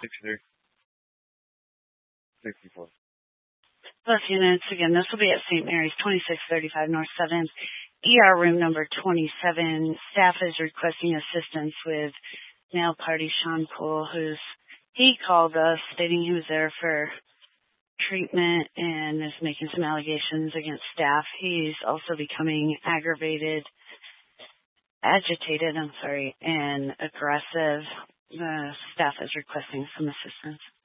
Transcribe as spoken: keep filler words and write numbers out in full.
sixty-three. sixty-four. Plus units, again, this will be at Saint Mary's, twenty-six thirty-five North seventh, E R room number twenty-seven. Staff is requesting assistance with male party Sean Poole, who's, he called us stating he was there for treatment and is making some allegations against staff. He's also becoming aggravated, agitated, I'm sorry, and aggressive. The staff is requesting some assistance.